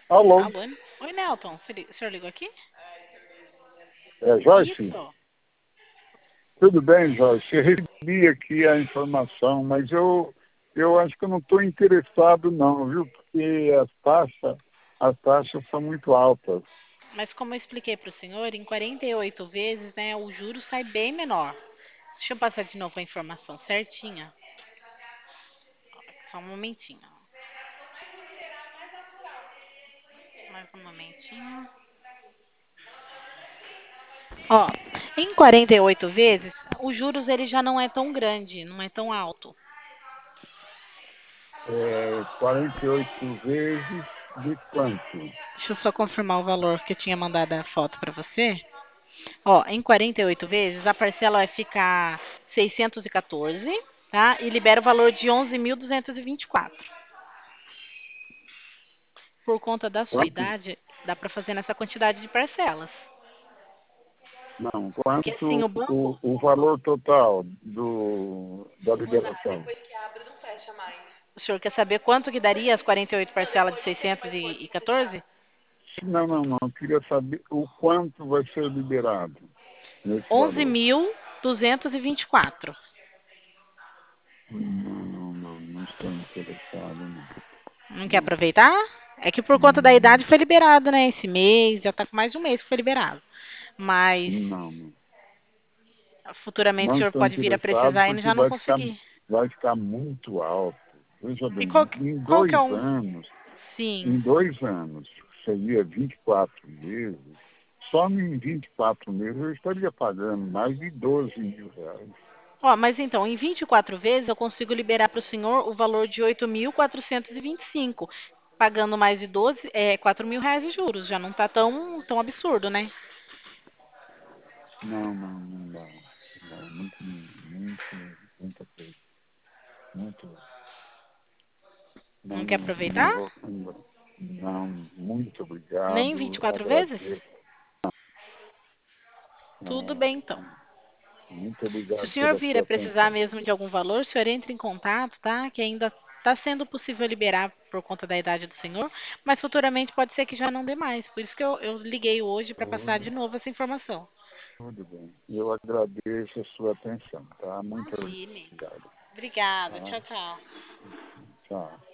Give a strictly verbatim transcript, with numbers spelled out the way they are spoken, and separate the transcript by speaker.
Speaker 1: Alô,
Speaker 2: Alô? Oi, Nelton. O senhor o senhor ligou aqui?
Speaker 1: é Joyce?
Speaker 2: Isso.
Speaker 1: Tudo bem, Joyce? Eu recebi aqui a informação, mas eu, eu acho que eu não estou interessado não, viu? Porque as taxas, as taxas são muito altas.
Speaker 2: Mas como eu expliquei para o senhor, em quarenta e oito vezes, né, o juro sai bem menor. Deixa eu passar de novo a informação certinha. Só um momentinho. Mais um momentinho. Ó, em quarenta e oito vezes, os juros ele já não é tão grande, não é tão alto.
Speaker 1: É, quarenta e oito vezes de quanto?
Speaker 2: Deixa eu só confirmar o valor que eu tinha mandado a foto para você. Ó, em quarenta e oito vezes, a parcela vai ficar seiscentos e quatorze, tá? E libera o valor de onze mil duzentos e vinte e quatro. Por conta da sua
Speaker 1: Quanto?
Speaker 2: idade, dá para fazer nessa quantidade de parcelas.
Speaker 1: Não,
Speaker 2: Porque assim,
Speaker 1: quanto
Speaker 2: o banco.
Speaker 1: o, o valor total do, da liberação?
Speaker 2: O senhor quer saber quanto que daria as quarenta e oito parcelas de seiscentos e quatorze?
Speaker 1: Não, não, não. Eu queria saber o quanto vai ser liberado nesse
Speaker 2: onze
Speaker 1: valor.
Speaker 2: mil duzentos e vinte e quatro.
Speaker 1: Não, não, não, não estou interessado, não.
Speaker 2: Não quer
Speaker 1: Não,
Speaker 2: aproveitar? É que por conta da
Speaker 1: não,
Speaker 2: idade foi liberado, né? Esse mês, já tá com mais de um mês que foi liberado. Mas
Speaker 1: não, não.
Speaker 2: futuramente o
Speaker 1: Não
Speaker 2: senhor
Speaker 1: estou
Speaker 2: pode vir a
Speaker 1: interessado
Speaker 2: precisar e
Speaker 1: porque
Speaker 2: já não
Speaker 1: vai ficar,
Speaker 2: conseguir.
Speaker 1: vai ficar muito alto. Veja
Speaker 2: E
Speaker 1: bem,
Speaker 2: qual, que-
Speaker 1: em
Speaker 2: qual que é
Speaker 1: dois
Speaker 2: o.
Speaker 1: anos,
Speaker 2: Sim.
Speaker 1: em dois anos, seria vinte e quatro meses, só em vinte e quatro meses eu estaria pagando mais de doze mil reais.
Speaker 2: Ó, mas então, em vinte e quatro vezes eu consigo liberar para o senhor o valor de oito mil quatrocentos e vinte e cinco, pagando mais de doze, é, quatro mil reais de juros. Já não tá tão, tão absurdo, né?
Speaker 1: Não, não, não dá. Não dá. Muito, muito, muita coisa. Muito. Não,
Speaker 2: Não quer
Speaker 1: não, não
Speaker 2: aproveitar?
Speaker 1: vou. Não, muito
Speaker 2: Nem vinte e
Speaker 1: obrigado.
Speaker 2: quatro vezes?
Speaker 1: Agradeço.
Speaker 2: Tudo
Speaker 1: Ah,
Speaker 2: bem, então.
Speaker 1: muito
Speaker 2: Se o
Speaker 1: obrigado
Speaker 2: senhor
Speaker 1: pela
Speaker 2: vir
Speaker 1: sua
Speaker 2: a precisar
Speaker 1: atenção.
Speaker 2: mesmo de algum valor, o senhor entra em contato, tá? Que ainda está sendo possível liberar por conta da idade do senhor, mas futuramente pode ser que já não dê mais. Por isso que eu, eu liguei hoje para passar de
Speaker 1: Tudo,
Speaker 2: novo essa informação.
Speaker 1: tudo bem. Eu agradeço a sua atenção, tá? Muito
Speaker 2: Imagine.
Speaker 1: obrigado.
Speaker 2: Obrigada.
Speaker 1: Tá?
Speaker 2: Tchau, tchau.
Speaker 1: Tchau.